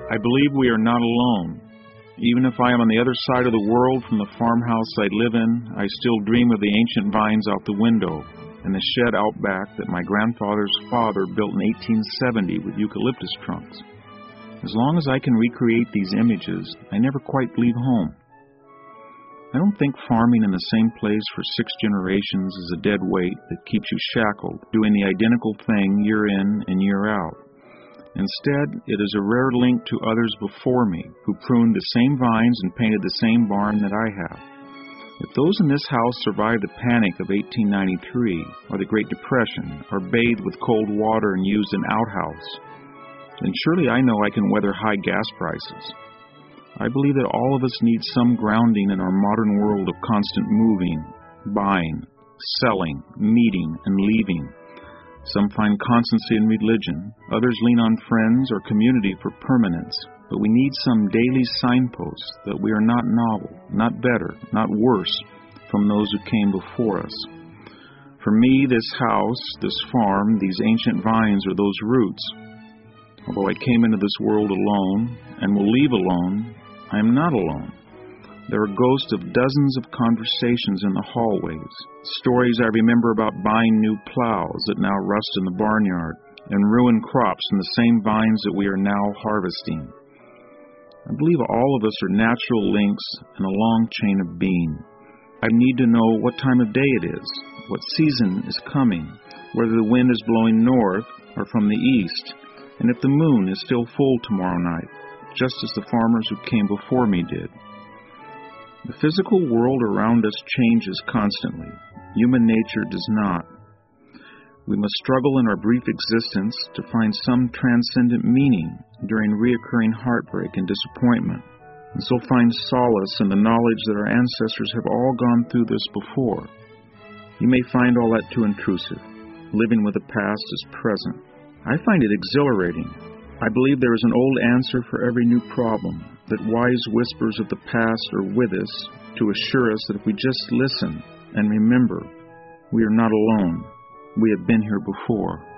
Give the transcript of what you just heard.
I believe we are not alone. Even if I am on the other side of the world from the farmhouse I live in, I still dream of the ancient vines out the window and the shed out back that my grandfather's father built in 1870 with eucalyptus trunks. As long as I can recreate these images, I never quite leave home. I don't think farming in the same place for 6 generations is a dead weight that keeps you shackled, doing the identical thing year in and year out. Instead, it is a rare link to others before me who pruned the same vines and painted the same barn that I have. If those in this house survived the panic of 1893 or the Great Depression or bathed with cold water and used an outhouse, then surely I know I can weather high gas prices. I believe that all of us need some grounding in our modern world of constant moving, buying, selling, meeting, and leaving. Some find constancy in religion, others lean on friends or community for permanence, but we need some daily signposts that we are not novel, not better, not worse from those who came before us. For me, this house, this farm, these ancient vines are those roots. Although I came into this world alone and will leave alone, I am not alone. There are ghosts of dozens of conversations in the hallways, stories I remember about buying new plows that now rust in the barnyard, and ruined crops from the same vines that we are now harvesting. I believe all of us are natural links in a long chain of being. I need to know what time of day it is, what season is coming, whether the wind is blowing north or from the east, and if the moon is still full tomorrow night, just as the farmers who came before me did. The physical world around us changes constantly. Human nature does not. We must struggle in our brief existence to find some transcendent meaning during reoccurring heartbreak and disappointment, and so find solace in the knowledge that our ancestors have all gone through this before. You may find all that too intrusive, living with the past as present. I find it exhilarating. I believe there is an old answer for every new problem, that wise whispers of the past are with us to assure us that if we just listen and remember, we are not alone. We have been here before.